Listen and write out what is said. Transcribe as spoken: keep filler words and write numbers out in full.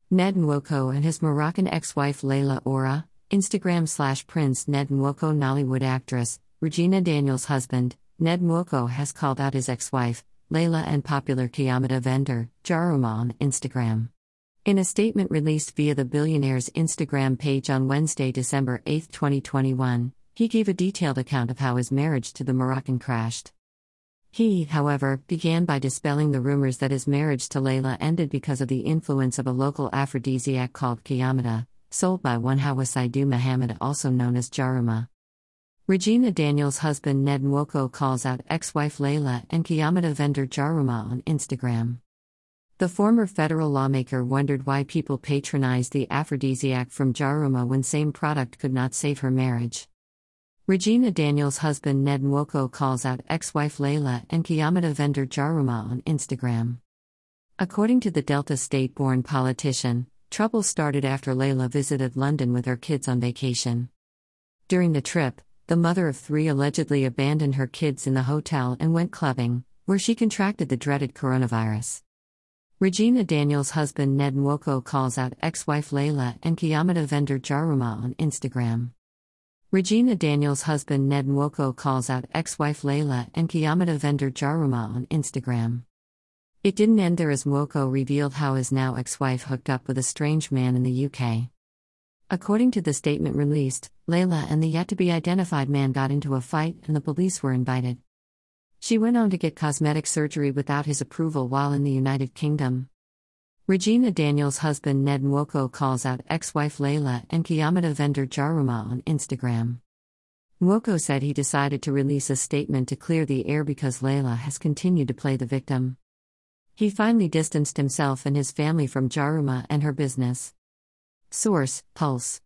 Ned Nwoko and his Moroccan ex-wife Layla Ora, Instagram slash Prince Ned Nwoko. Nollywood actress, Regina Daniels' husband, Ned Nwoko, has called out his ex-wife, Layla, and popular Kiyamata vendor, Jaruma, on Instagram. In a statement released via the billionaire's Instagram page on Wednesday, December eighth, twenty twenty-one, he gave a detailed account of how his marriage to the Moroccan crashed. He, however, began by dispelling the rumors that his marriage to Layla ended because of the influence of a local aphrodisiac called Kiyamata, sold by one Hawa Saidu Muhammad, also known as Jaruma. Regina Daniels' husband Ned Nwoko calls out ex-wife Layla and Kiyamata vendor Jaruma on Instagram. The former federal lawmaker wondered why people patronized the aphrodisiac from Jaruma when same product could not save her marriage. Regina Daniels' husband Ned Nwoko calls out ex-wife Layla and Kiyamata vendor Jaruma on Instagram. According to the Delta State-born politician, trouble started after Layla visited London with her kids on vacation. During the trip, the mother of three allegedly abandoned her kids in the hotel and went clubbing, where she contracted the dreaded coronavirus. Regina Daniels' husband Ned Nwoko calls out ex-wife Layla and Kiyamata vendor Jaruma on Instagram. Regina Daniels' husband Ned Nwoko calls out ex-wife Layla and Kiyamata vendor Jaruma on Instagram. It didn't end there, as Nwoko revealed how his now ex-wife hooked up with a strange man in the U K. According to the statement released, Layla and the yet-to-be-identified man got into a fight and the police were invited. She went on to get cosmetic surgery without his approval while in the United Kingdom. Regina Daniels' husband Ned Nwoko calls out ex-wife Layla and Kiyamata vendor Jaruma on Instagram. Nwoko said he decided to release a statement to clear the air because Layla has continued to play the victim. He finally distanced himself and his family from Jaruma and her business. Source: Pulse.